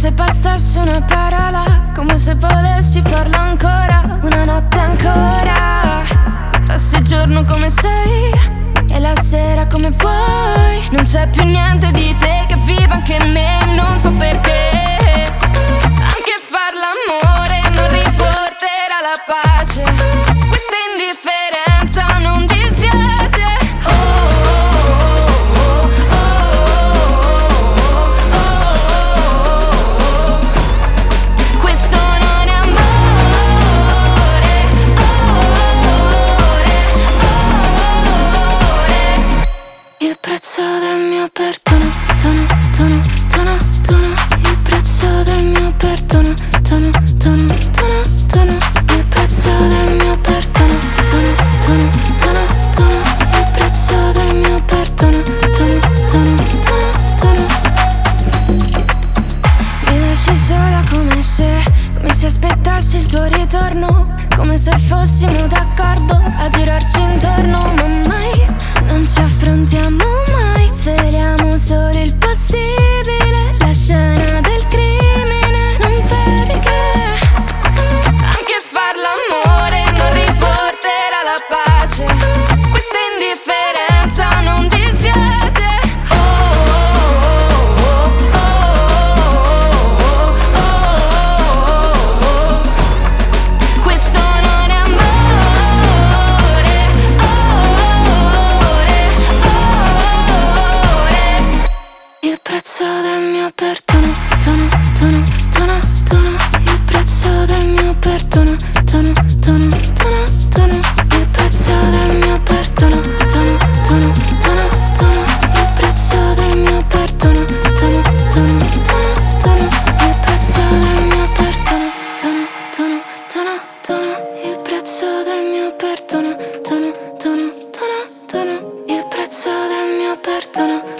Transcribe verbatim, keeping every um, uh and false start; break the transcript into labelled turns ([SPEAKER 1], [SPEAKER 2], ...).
[SPEAKER 1] se bastasse una parola, come se volessi farlo ancora, una notte ancora. Passi il giorno come sei e la sera come vuoi. Non c'è più niente di te che viva anche in me, non so perché. Anche far l'amore non riporterà la pace. Questa indifferenza non dispiace. Oh, oh, oh, oh, oh, oh, oh. Questo non è amore, amore, amore. Il prezzo del mio perdono, tono, tono, tono, tono. Il prezzo del mio perdono, tono, tono, tono, tono. Il prezzo del mio perdono, tono, tono, tono, tono. Il prezzo del mio perdono, tono, tono, tono, tono. Mi lasci sola come se, come se aspettassi il tuo ritorno, come se fossimo d'accordo a girarci intorno, ma mai non ci affrontiamo mai. Sveliamo solo il possibile, la scena del crimine. Non vedi che anche far l'amore non riporterà la pace. Questa indifferenza non dispiace. Oh, oh, oh, oh, oh, oh, oh. Questo non è amore, amore, amore. Il prezzo del mio perdono, tono, tono, tono, tono. Il prezzo del mio perdono, tono, tono, tono, tono. Il prezzo del mio perdono, tono, tono, tono, tono. Il prezzo del mio perdono, tono, tono, tono, tono. Il prezzo del mio perdono, tono, tono, tono, tono. Il prezzo del mio perdono, tono, tono, tono, tono. Il prezzo del mio perdono.